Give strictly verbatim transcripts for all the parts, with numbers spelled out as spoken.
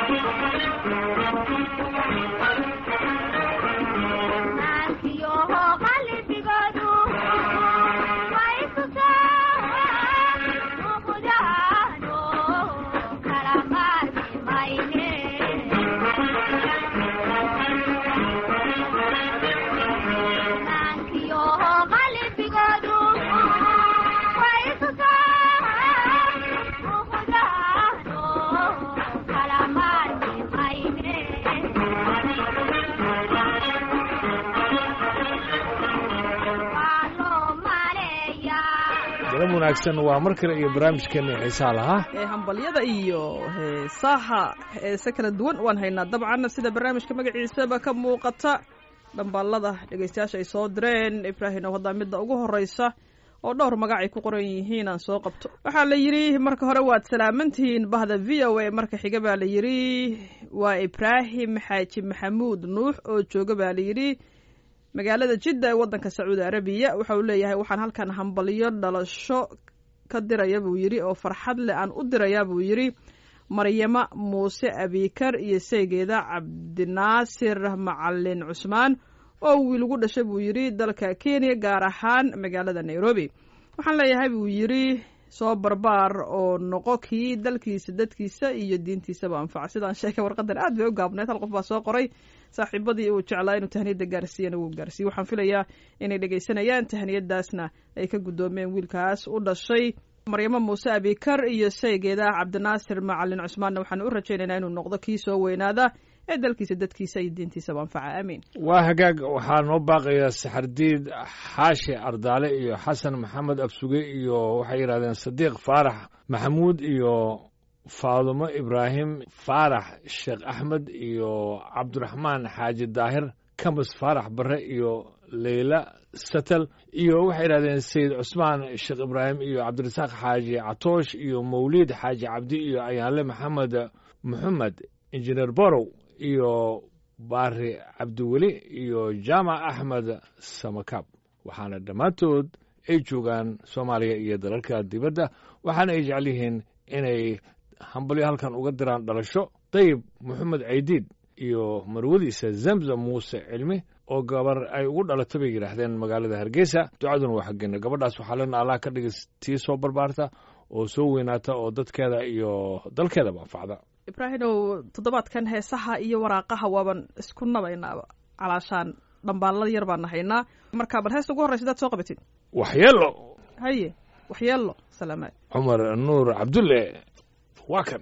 wanaagsan waa mar kale iyo barnaamijkeena xiisaha lahaa ee hambalyada iyo heesaha heese kala duwan waan haynaa dabcan sida barnaamijka magaciisaba ka muuqata dhambaalada dhegaystayaasha ay soo direen Ibraahim oo hadda midda ugu horeysa oo dhowr magac ay ku qoran yihiin aan soo qabto waxaa la yiri marka hore waad salaamantihiin bahda V O A marka xiga baa la yiri waa Ibraahim Xaaji Maxamuud Nuux oo jooga baa la yiri magaalada Jidda ee wadanka Sacuudi Arabiya waxa uu leeyahay waxaan halkan hambalyo dhalasho ka diraya buu yiri oo farxad leh aan u diraya buu yiri Maryama Muuse Abikar iyo saygeeda Cabdinaasir Macallin Cusmaan oo wiil ugu dhashay buu yiri dalka Kenya gaar ahaan magaalada Nairobi waxaan leeyahay buu yiri soo barbaar oo noqo kii dalkiisa dadkiisa iyo diintiisaba anfac sidaan sheekay warqadan aad bay u gaabneed hal qof baa soo qoray saaxiibadii uu jeclaa inuu tahniyada gaarsiiyana wuu gaarsiiyey waxaan filayaa inay dhegaysanayaan tahniyadaasna ay ka guddoomeen wiilkaas u dhashay Maryama Muuse Abikar iyo saygeeda Cabdinaasir Macallin Cusmaan waxaan u rajaynaynaa inuu noqdo kii soo weynaada ee dalkiisa dadkiisa iyo diintiisaba anfaca amiin waa hagaag waxaa noo baaqaya Saxardiid Xaashi Ardaale iyo Xasan Maxamed Absuge iyo waxay yiraahdeen Sadiiq Faarax Maxamuud iyo Faadumo Ibraahim Faarax Sheekh Axmed iyo Cabdiraxmaan Xaaji Daahir Kamas Faarax Barre iyo Leila Satal iyo waxay yiraahdeen Sayid Cusmaan Sheekh Ibraahim iyo Cabdirasaaq Xaaji Catoosh iyo Mawlid Xaaji Cabdi iyo Ayaale Maxamed Muhammad Engineer Borow iyo Baari Cabdiweli iyo Jaamac Axmed Samakab waxaana dhammaantood ay joogaan Soomaaliya iyo dalalka dibadda waxaana ay jecel yihiin inay hambalyo halkan uga diraan dhalasho Dayib Maxamed Caydiid iyo marwadiisa Zamzam Muuse Cilmi oo gabar ay ugu dhalatay bay yiraahdeen magaalada Hargeysa ducaduna waa xageena gabadhaas waxaa lena Allah ka dhigay tii soo barbaarta oo soo weynaata oo dadkeeda iyo dalkeedaba anfacda Ibraahimow toddobaadkan heesaha iyo waraaqaha waaban isku nabaynaaba calaashaan dhambaalada yar baan nahaynaa marka bal heesta ugu horeysa dad soo qabatid waxyeelo haye waxyeelo salaamaad Umar Nuur Cabdulle waa kan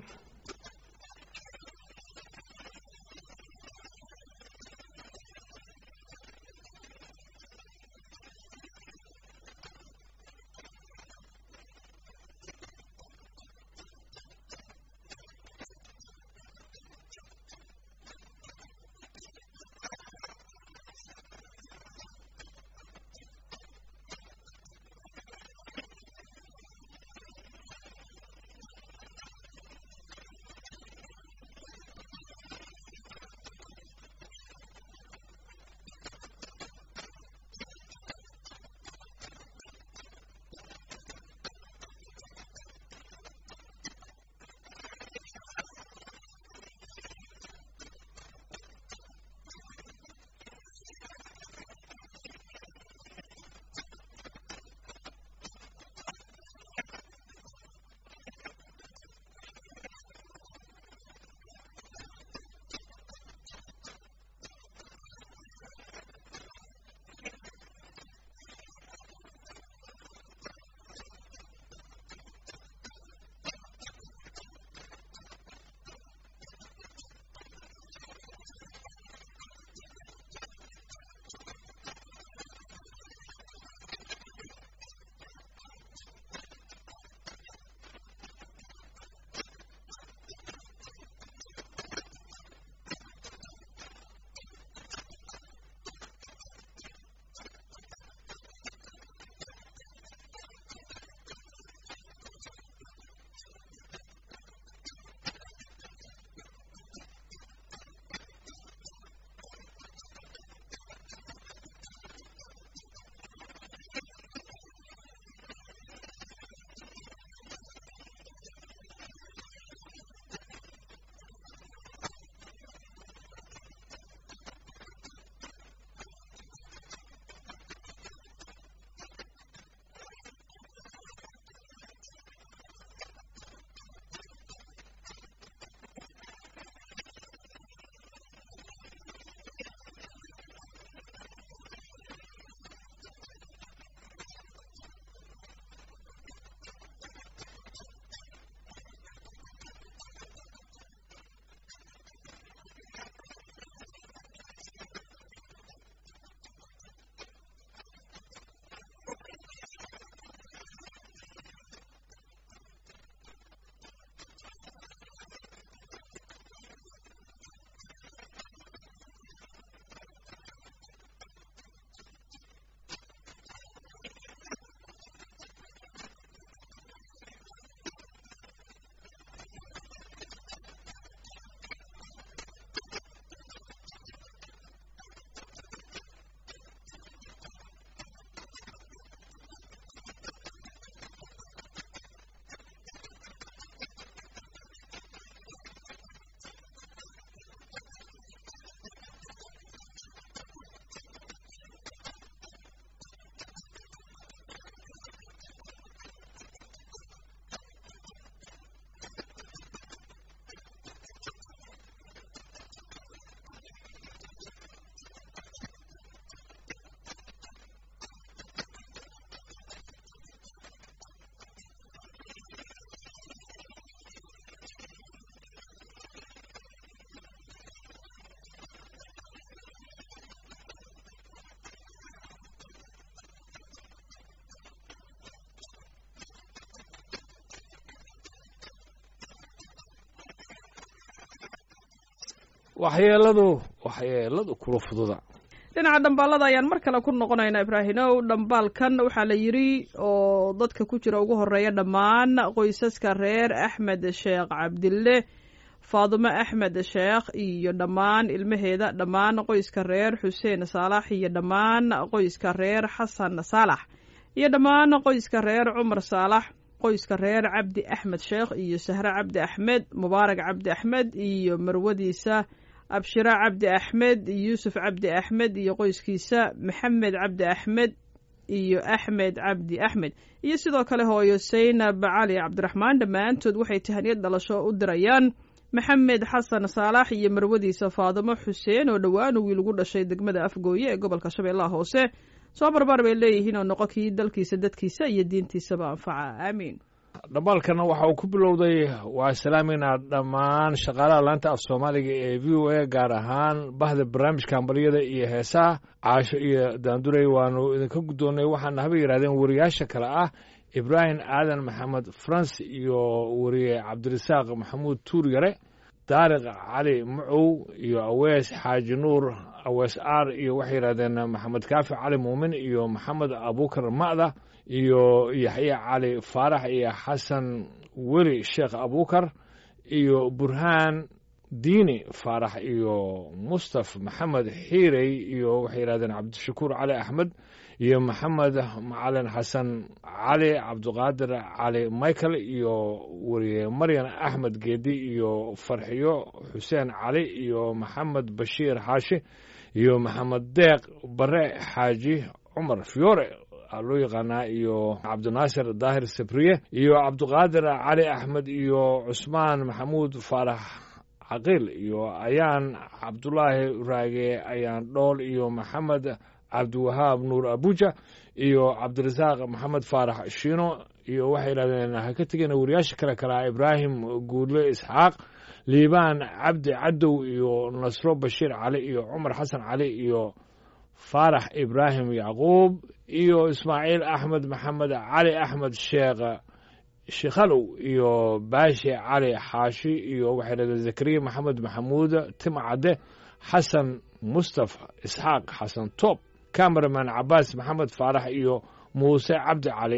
waxyeeladu waxyeeladu kula fududa. dhinaca dhambaalada ayaan mar kale ku noqonaynaa ibraahimow. dhambaalkan waxaa la yidhi oo dadka ku jira ugu horeeya dhammaan qoysaska reer axmed sheekh cabdille, faadumo axmed sheekh iyo dhammaan ilmaheeda, dhammaan qoyska reer xuseen saalax iyo dhammaan qoyska reer xasan saalax iyo dhammaan qoyska reer cumar saalax, qoyska reer cabdi axmed sheekh iyo sahre cabdi axmed, mubaarak cabdi axmed iyo marwadiisa abshira cabdi axmed, yuusuf cabdi axmed iyo qoyskiisa, maxamed cabdi axmed iyo axmed cabdi axmed iyo sidoo kale hooyo saynab cali cabdiraxmaan. dhammaantood waxay tahaniyad dhalasho u dirayaan maxamed xasan saalax iyo marwadiisa faadumo xuseen oo dhowaan wiil ugu dhashay degmada afgooye ee gobolka shabeellaha hoose. soo barbaar bay leeyihiin oo noqo kii dalkiisa dadkiisa iyo diintiisaba anfaca, aamiin. dhambaalkana waxa uu ku bilowday waa salaameynaa dhammaan shaqaalaha laanta af soomaaliga ee v o a, gaar ahaan bahda barnaamijka hambalyada iyo heesaha. caasho iyo daanduray waanu idinka guddoonnay. waxaana haba yidhahdeen wariyaasha kale ah ibraahim aadan maxamed france iyo wariye cabdirasaaq maxamuud tuur yare, daariq cali macow iyo awees xaaji nuur awees aar iyo waxay yidhahdeen maxamed kaafi cali muumin iyo maxamed abuukar ma'da iyo yaxya cali faarax iyo xasan weli sheekh abuukar iyo burhaan diini faarax iyo mustaf maxamed xiirey iyo waxay yidhahdeen cabdishakuur cali axmed iyo maxamed macalin xasan cali, cabdiqaadir cali michael iyo wariye maryan axmed geedi iyo farxiyo xuseen cali iyo maxamed bashiir xaashi iyo maxamed deeq bare xaaji cumar fiyoore loo yaqaanaa iyo cabdinaasir daahir sabriye iyo cabdiqaadir cali axmed iyo cusmaan maxamuud faarax caqiil iyo ayaan cabdulaahi raage ayaan dhool iyo maxamed cabdiwahaab nuur abuja iyo cabdirasaaq maxamed faarax shiino iyo waxay yidhahdeen ha ka tegeen wariyaasha kale kalaa ibraahim guudle isxaaq, liibaan cabdi cadow iyo nasro bashiir cali iyo cumar xasan cali iyo faarax ibraahim yacquub iyo ismaaciil axmed maxamed cali axmed sheekh shikhalow iyo baashi cali xaashi iyo waxay yidhahdeen zakariya maxamed maxamuud timcadde, xasan mustafa isxaaq xasan toob, cameraman cabaas maxamed faarax iyo muuse cabdi cali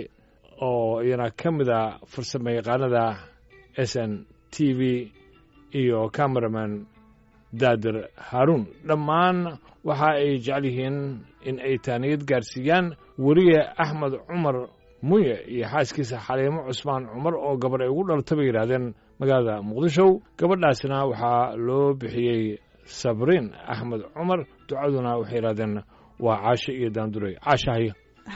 oo iyana ka mida farsamo yaqaanada s n t v iyo cameraman daadir haaruun. dhammaan waxa ay jecel yihiin in ay taaniyad gaarsiiyaan weriye axmed cumar munye iyo xaaskiisa xaliimo cusmaan cumar oo gabar ay ugu dhalata bay yidhaahdeen magaalada muqdisho. gabadhaasna waxaa loo bixiyey sabriin axmed cumar. ducaduna waxay yidhahdeen waa caasho iyo daanduray. caashahaya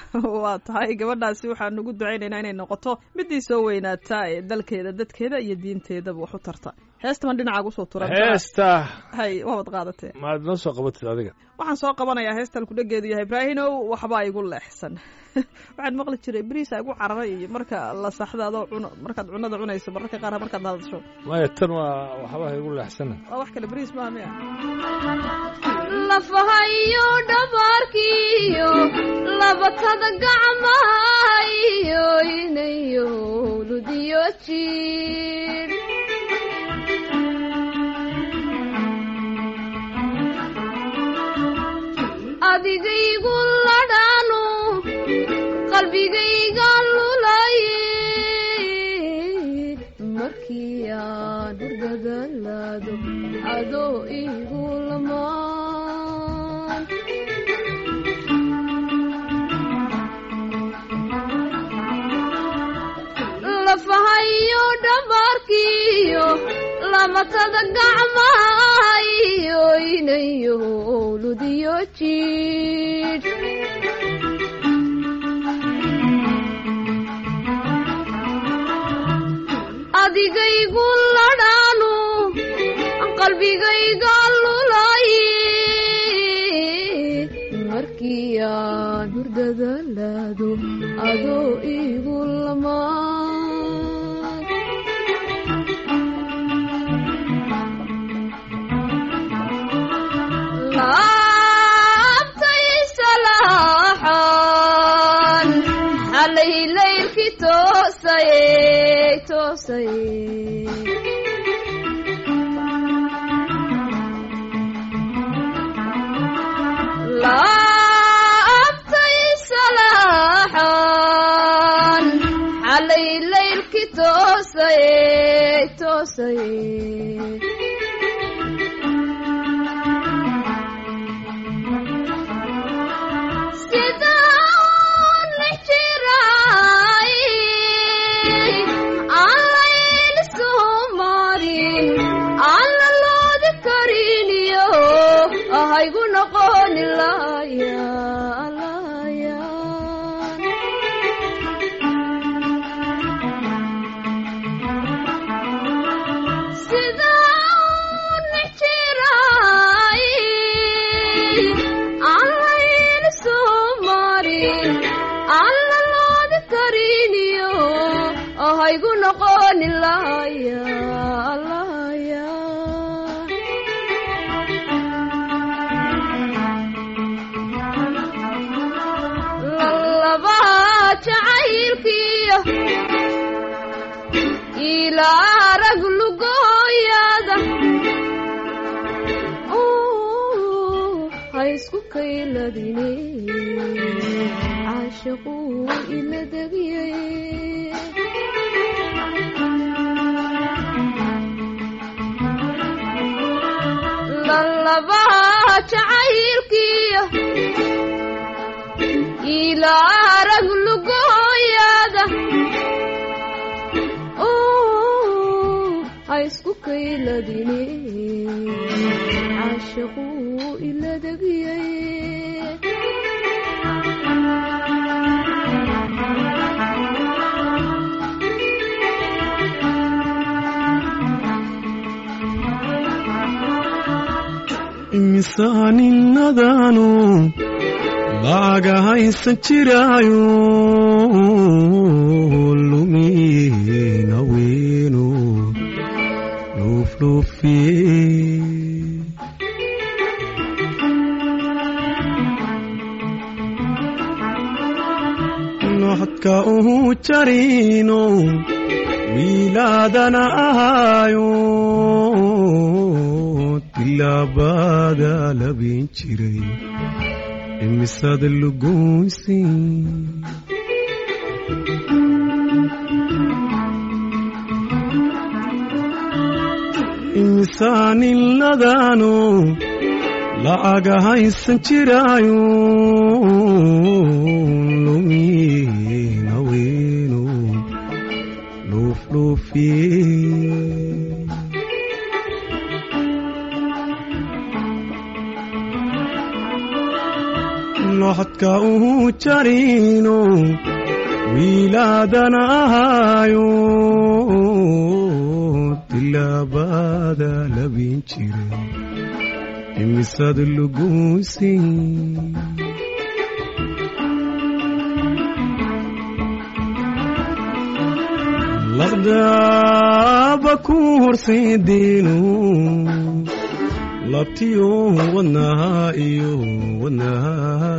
waa tahay gabadhaasi waxaan ugu ducaynaynaa inay noqoto midii soo weynaataa ee dalkeeda dadkeeda iyo diinteedaba wax u tarta. heestaman dhinacaaga usoo turan heesta hay waabad qaadatee maad noo soo qabatid adiga. waxaan soo qabanayaa heestan kudhageedu yahay ibraahimow waxbaa igu leexsan. waxaan maqli jiray beriisa igu cararay iyo marka la saxda adoo cuno markaad cunada cunayso mararka qaar markaad hadasho. maya tan waa waxbaa igu leexsana waa wax kale beriis maaha miya. lafahayo dhabaarkiyo labatada gacmahayo inayo ludiyo jiir adigaygu ladhaanu qalbigayga lulaye markii aan hurgadalaado adoo igu lamaan lafahayo dhabaarkiyo lamatada gacmahayo inayo ludiyo jiir adigaygu ladhaanu qalbigayga lulaye markii aan hurgadalaado adoo igu lamaan laabtay salaaxan xalay laylkii toosaye toosaye toosay sidaan lixjiraay aan layl soo marin aan la loodi kariniyo ahaygu noqoni laaya haygu noqoni laaya laaya laba jacaylkiyo ilaa rag lugooyada ha isku kayladine caashaquu ila degiyay laba jacaylkiyo ilaa rag lugooyada ha isku kayladine caashaquu ila degiyay insaaninadaanu laaga haysan jiraayo lumiina weynu luufluufiye noxodka uhu jarino wiilaadana ahaayo tilaabada labin jiray imisada lugoysi insaanin ladaano la'aga haysan jiraayo lumiina weynu luufluufiye noxodka uhu jarino wiilaadana ahaayo tilaabada labin jiray imisada lugoysi laqdaaba ku horseedino labtiyo wadnaha iyo wadnaha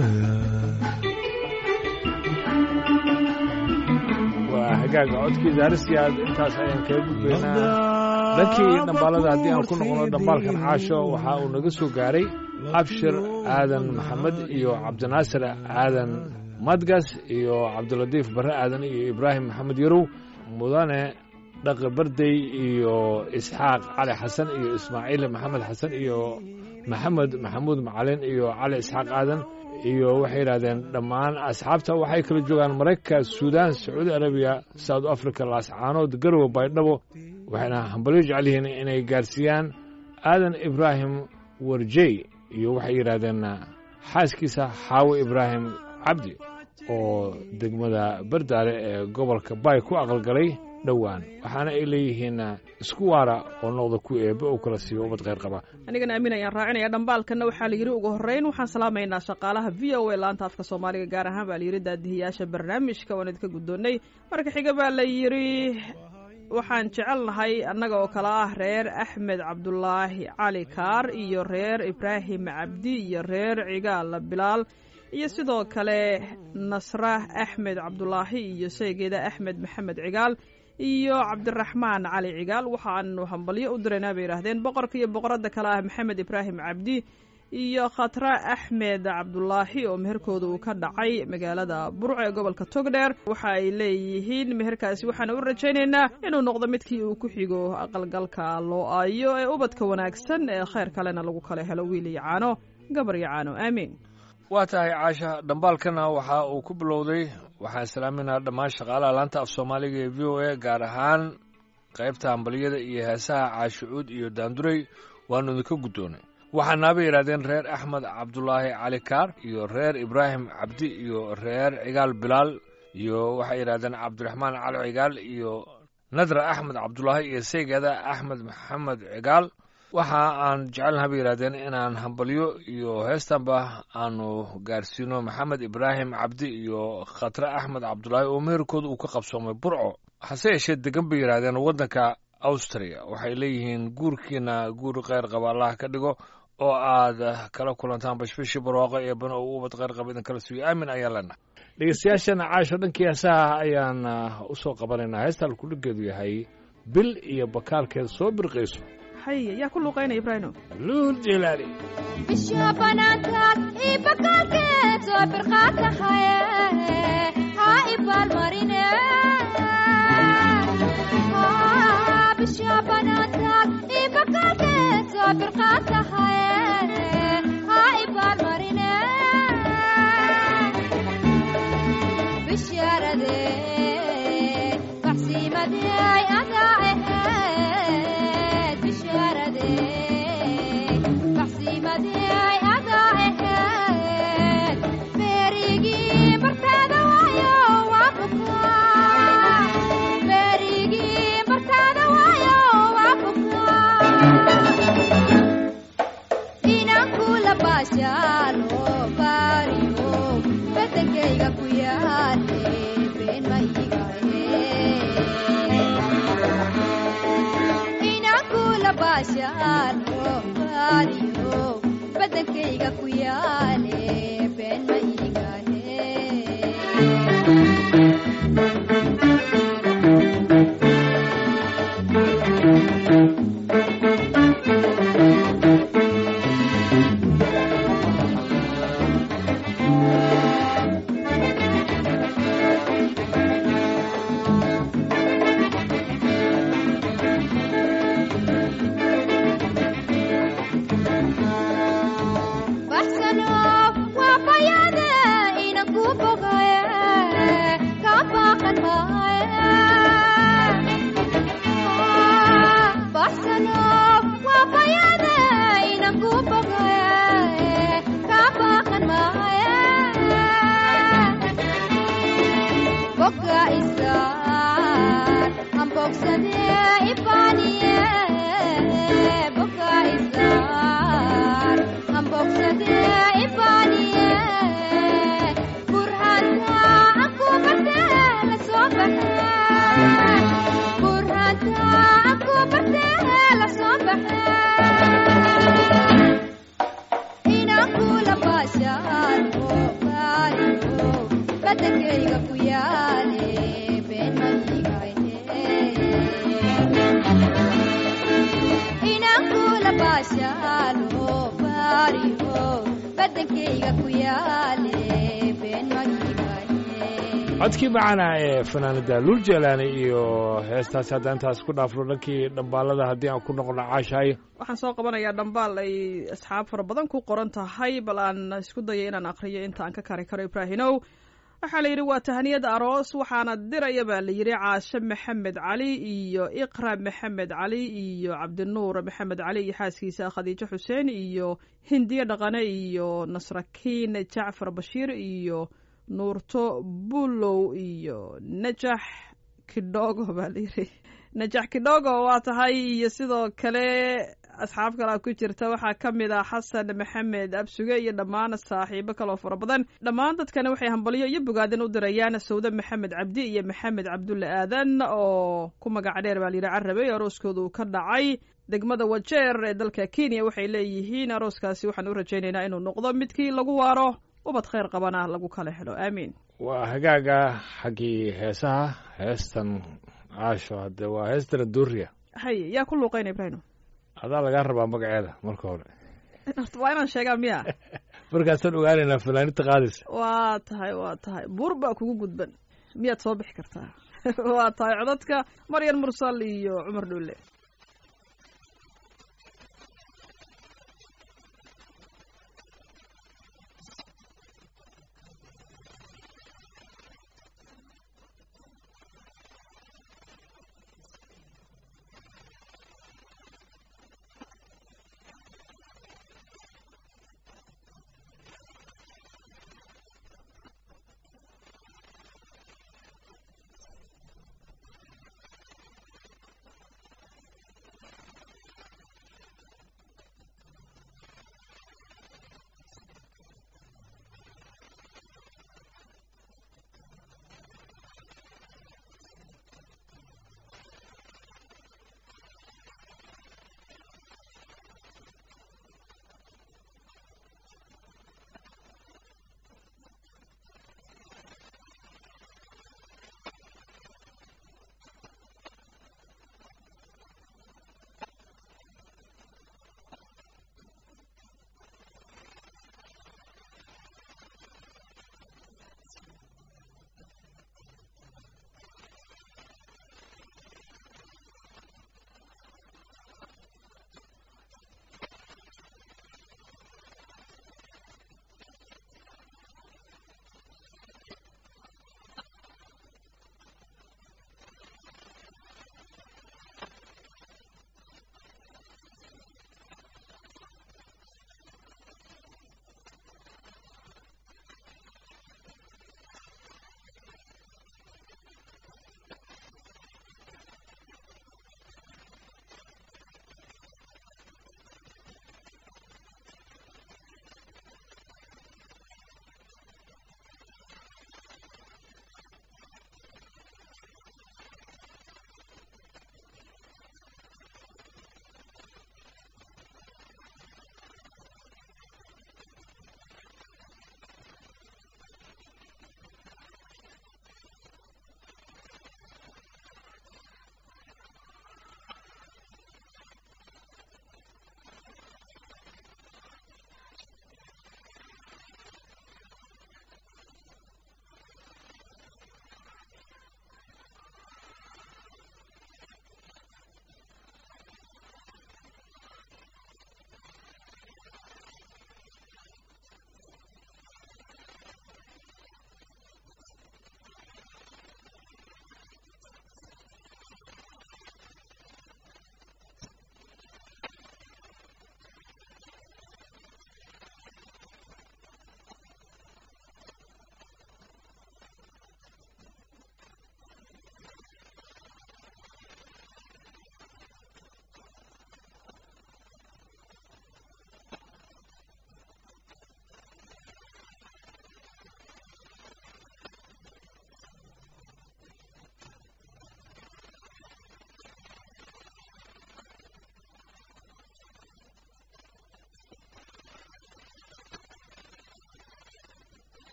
waa hagaaga codkiisa harisiyaad intaas ayaan kaga gudbaynaa dhankii dhambaalada haddii aan ku noqono dhambaalkan caasho waxa uu naga soo gaaray abshir aadan maxamed iyo cabdinaasir aadan madgas iyo cabdilatiif barre aadan iyo ibraahim maxamed yarow mudane dhaqi bardey iyo isxaaq cali xasan iyo ismaaciil maxamed xasan iyo maxamed maxamuud macalin iyo cali isxaaq aadan iyo waxay yidhahdeen dhammaan asxaabta waxay kala joogaan maraykanka suudaan sacuudi arabiya south africa laascaanood garowe baydhabo waxayna hambalyo jecel yihiin inay gaarsiiyaan aadan ibraahim warjey iyo waxay yidhaahdeen xaaskiisa xaawo ibraahim cabdi oo degmada bardaale ee gobolka baay ku aqalgalay dhowaan waxaana ay leeyihiin isku waara oo noqda ku eebbe oo kala siiyo ubad khayr qaba anigana aamin ayaan raacinaya dhambaalkana waxaa la yidhi ugu horreyn waxaan salaamaynaa shaqaalaha v o a laanta afka soomaaliga gaar ahaan baa la yidhi daadihiyaasha barnaamijka waan idinka guddoonnay marka xiga baa la yidhi waxaan jecelnahay annaga oo kale ah reer axmed cabdulaahi cali kaar iyo reer ibraahim cabdi iyo reer cigaal bilaal iyo sidoo kale nasra axmed cabdulaahi iyo saygeeda axmed maxamed cigaal iyo cabdiraxmaan cali cigaal waxaanu hambalyo u diraynaa bay yidhaahdeen boqorka iyo boqoradda kale ah maxamed ibraahim cabdi iyo khatra axmed cabdulaahi oo meherkooda uu ka dhacay magaalada burco ee gobolka togdheer waxa ay leeyihiin meherkaasi waxaana u rajaynaynaa inuu noqdo midkii uu ku xigo aqalgalka loo aayo ee ubadka wanaagsan ee khayr kalena lagu kala helo wiil iyo caano gabar iyo caano aamiin waa tahay caasha dhambaalkana waxa uu ku bilowday waxaan salaaminaa dhammaan shaqaalaha laanta af soomaaliga ee v o a gaar ahaan qaybta hambaliyada iyo heesaha caashucuud iyo daanduray waanu idinka guddoonay waxaanaaba yidhahdeen reer axmed cabdulaahi cali kaar iyo reer ibraahim cabdi iyo reer cigaal bilaal iyo waxay yidhahdeen cabdiraxmaan cali cigaal iyo nadra axmed cabdulaahi iyo saygeeda axmed maxamed cigaal waxa aan jecelnaha bay yidhahdeen inaan hambalyo iyo heestanba aanu gaarsiino maxamed ibraahim cabdi iyo khatre axmed cabdulaahi oo meherkooda uu ka qabsoomay burco hase yeeshee degan bay yidhahdeen waddanka austria waxay leeyihiin guurkiina guur kheyr qaba allah ka dhigo oo aad kala kulantaan bashbashii barwaaqo ee bano oo ubad kheyr qaba idin kala sugiyo aamin ayaan leenahay dhegeystayaashana caasho dhankii heesaha ayaan u soo qabanaynaa heesta alkudhigeedu yahay bil iyo bakaalkeeda soo birqayso haya yaa ku luuqaynaya ibraahino luul jilaali bisha banaantaad ii bakaalkeed soo birqaatahaye ha ibaalmarine bisha banaantaad ii bakaalkeed soo birqaatahaye ha ibaalmarine bishaarade baxsiimadeay adaa aheed bishaarade baxsiimadeay adaa aheed beerigii bartaada waayo waa bukaa beerigii bartaada waayo waa bukaa inaan kula baashaalo baariyo badankayga ku yaale been ma iigahe inaan kula baashaalo baariyo badankayga ku yaale been ma iigahe codkii macana ee fanaanada luul jeelaani iyo heestaasi haddaan intaas ku dhaafno dhankii dhambaalada haddii aan ku noqono caashaayo waxaan soo qabanayaa dhambaal ay asxaab fara badan ku qoran tahay bal aan isku daya inaan akhriyo inta aan ka kari karo ibraahinow waxaa la yidhi waa tahaniyad aroos waxaana diraya baa la yidhi caashe maxamed cali iyo iqra maxamed cali iyo cabdinuur maxamed cali iyo xaaskiisa khadiijo xuseen iyo hindiye dhaqane iyo nasrakiin jacfar bashiir iyo nuurto bulow iyo najax kidhogo baa la yidhi najax kidhogo waa tahay iyo sidoo kale asxaab kalea ku jirta waxaa ka mid ah xasan maxamed absuge iyo dhammaan saaxiibo kaloo fara badan dhammaan dadkana waxay hambalyo iyo bogaadin u dirayaan sawde maxamed cabdi iyo maxamed cabdulle aadan oo ku magac dheer baa la yidhi carabe arooskooda uu ka dhacay degmada wajeer ee dalka kenya waxay leeyihiin arooskaasi waxaan u rajaynaynaa inuu noqdo midkii lagu waaro ubad khayr qabana lagu kala helo aamiin waa hagaaga xaggii heesaha heestan caasho hadde waa heestana duuriya haye yaa ku luuqayna ibraahino adaa lagaa rabaa magaceeda marka hore horta waa inaan sheegaa miya markaasaan ogaanaynaa fanaaniinta qaadaysa waa tahay waa tahay buur baa kugu gudban miyaad soo bixi kartaa waa tahay codadka maryan mursal iyo cumar dhulle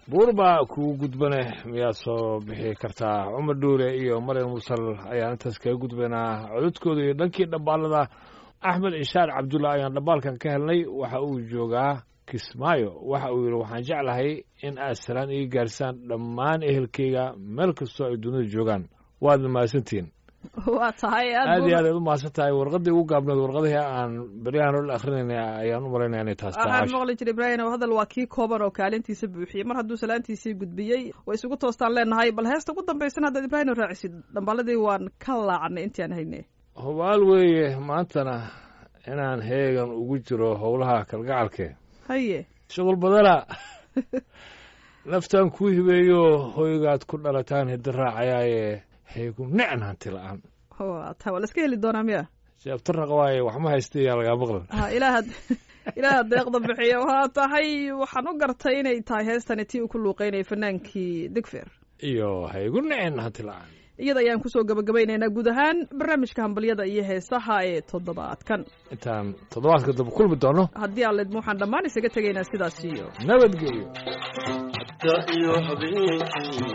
buur baa kugu gudbane miyaad soo bixi kartaa cumar dhuule iyo maryam mursal ayaan intaas kaga gudbaynaa cododkooda iyo dhankii dhambaalada axmed ishaar cabdulla ayaan dhambaalkan ka helnay waxa uu joogaa kismaayo waxa uu yidhi waxaan jeclahay in aad salaan ii gaarsaan dhammaan ehelkayga meel kastoo ay dunida joogaan waadna mahadsantihiin waa tahay aad iyo aad aad u mahadsan tahay warqadii ugu gaabneed warqadihii aan beryahan oo akhrinayna ayaan u malaynaya inay taas tahay waxaan maqli jiray ibraahim oo hadal waa kii kooban oo kaalintiisa buuxiyey mar hadduu salaantiisii gudbiyey way isugu toostaan leenahay bal heesta ugu dambaysan haddaad ibraahim oo raacisid dhambaaladii waan ka laacnay intii aan haynay hubaal weeye maantana inaan heegan ugu jiro howlaha kalgacalke haye shuqul badana naftaan kuu hibeeyo hoygaad ku dhalataan hidda raacayaaye heegu nicn hanti la-aan ta waa la iska heli doonaa miya sheebtaraqa waaye wax ma haysta yaa lagaa maqlan ha ilaahad ilaaha deeqda bixiya waa tahay waxaan u gartay inay tahay heestani tii uu ku luuqeynayay fanaankii digfer iyo heegu nicn hanti la-aan iyada ayaan kusoo gabagabaynaynaa guud ahaan barnaamijka hambalyada iyo heesaha ee toddobaadkan intaan toddobaadka dambe kulmi doono haddii aan leedmo waxaan dhammaan isaga tegaynaa sidaas iyo nabadgelyo iyo habeenkii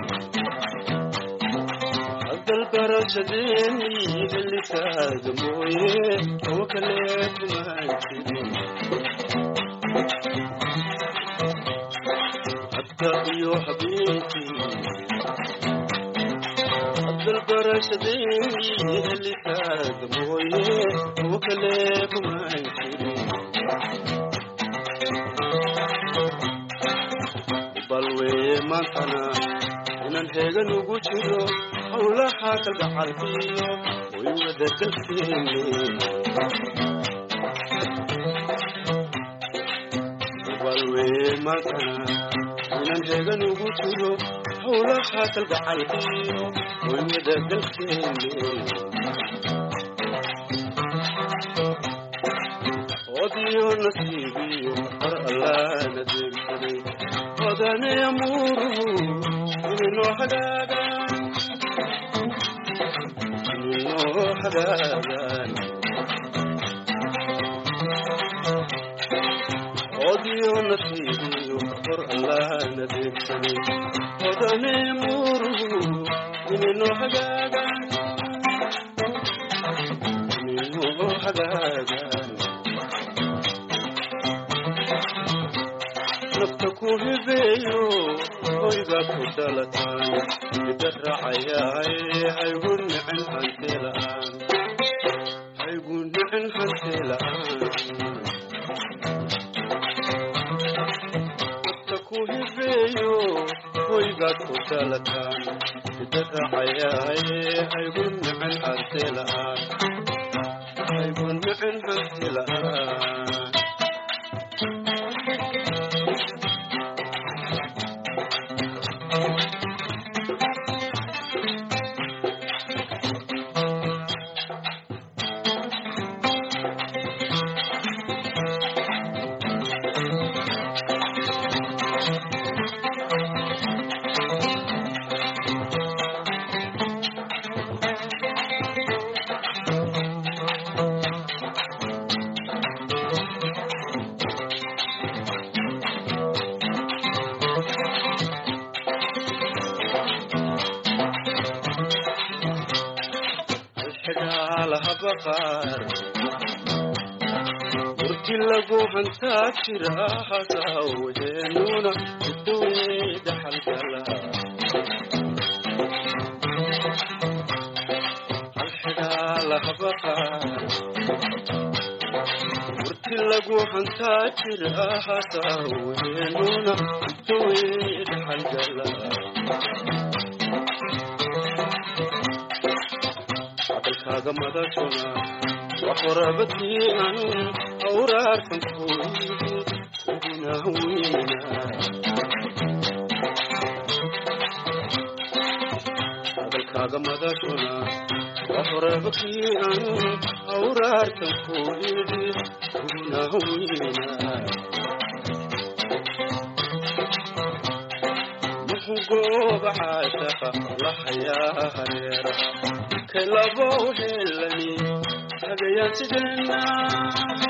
dalbarashadeeni helitaada mooye oo kale kumaan jirin hadda iyo habeenkii dalbarashadeeni helitaada mooye oo kale kumaan jirin balweye maantana inaan heegan ugu jiro howlaha kalgacalkiyo way wada dalkeeni balweye maantana inaan heegan ugu jiro howlaha kalgacalkiyo way wada dalkeeni odiyo nasiibiyo har allaana deegsaday odane amuuruhu inoo hagaagaan inoo hagaagaan odiyo nasiibiyo har allaana deegsaday odane amuuruhu inoo hagaagaan inoo hagaagaan nafta ku hibeeyo hoyga ku dhalataan hidda raacayaaye haygu nicin hanti la'aan haygu nicin hanti la'aan nafta ku hibeeyo hoyga ku dhalataan hidda raacayaaye haygu nicin hanti la'aan haygu nicin hanti la'aan urti lagu hantaa jira hasaweenuna idowey dhaxalgala halxidhaa lahabaqaar urti lagu hantaa jira hasaweenuna idowey dhaxalgala adalkaaga madashuna waqorabadii anu awraarkan kooyidi uguna weyna adalkaaga madashuna waqorabadii anu awraarkan kooyidi uguna weyna muxuu gooba caashaqa lahayaa hareera kelabo helani hagayaan sideenna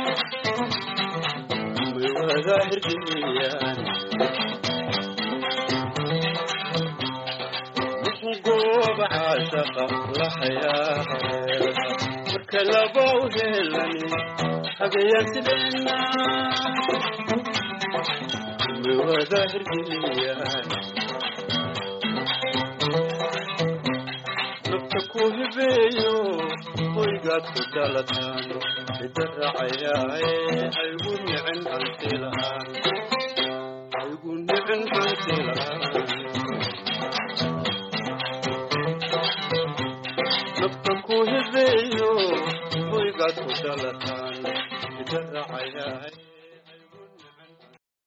may wada hirgeliyaan caashaqa lahayaa hareeraha marka laba u helani hagayaan sideenna miwada hirgeliyaan nafta ku hibeeyo hoygaad ku dhalataan ida raacayaaye haygu nicin hantilaan haygu nicin hantilaan nafta ku hibeeyo hoygaad ku dhalataan ida raacayaaye